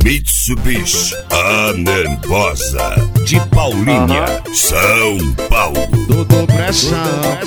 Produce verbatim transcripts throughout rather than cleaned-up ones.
Mitsubishi, a nervosa de Paulinha, uh-huh. São Paulo. Tudo pressão,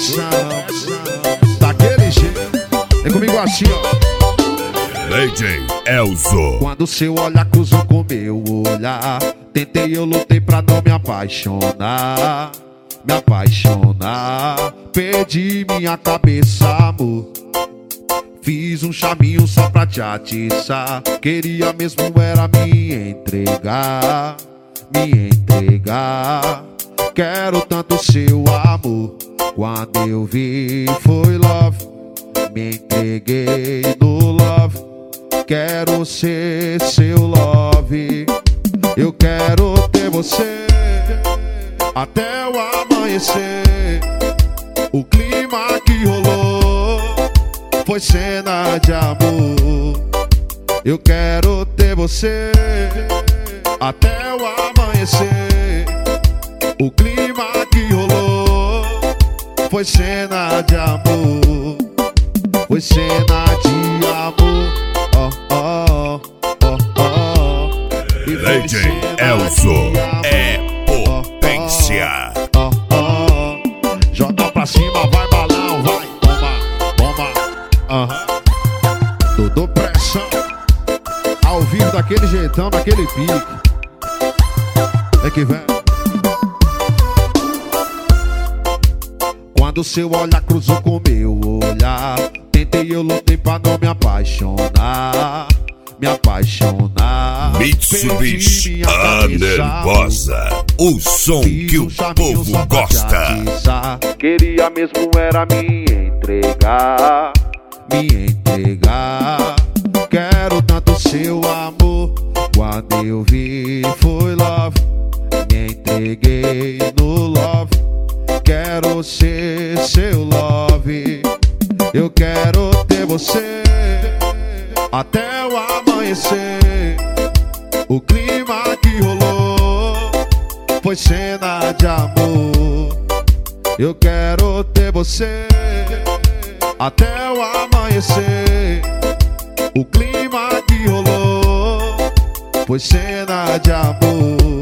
daquele jeito. Vem comigo assim, ó. D J Elzo. Quando seu olhar cruzou com meu olhar, tentei, eu lutei pra não me apaixonar. Me apaixonar. Perdi minha cabeça, amor. Fiz um charminho só pra te atiçar. Queria mesmo era me entregar. Me entregar. Quero tanto seu amor. Quando eu vi foi love. Me entreguei no love. Quero ser seu love. Eu quero ter você até o amanhecer. O clima que rolou foi cena de amor. Eu quero ter você até o amanhecer. O clima que rolou foi cena de amor. Foi cena de amor. Oh, oh, oh, oh. D J Elzo é potência. Oh, oh, oh. Joga pra cima, vai balão, vai. Toma, toma. Uhum. Tudo pressão. Ao vivo daquele jeitão, daquele pique. É que vem. Quando seu olhar cruzou com meu olhar, tentei, eu lutei pra não me apaixonar. Me apaixonar. Mitsubishi, a nervosa. O som que o povo gosta. Queria mesmo era me entregar. Me entregar. Quero tanto seu amor. Quando eu vi foi love. Me entreguei no love. Quero ser seu love. Eu quero ter você até o amanhecer. O clima que rolou foi cena de amor. Eu quero ter você até o amanhecer. O clima que rolou foi cena de amor.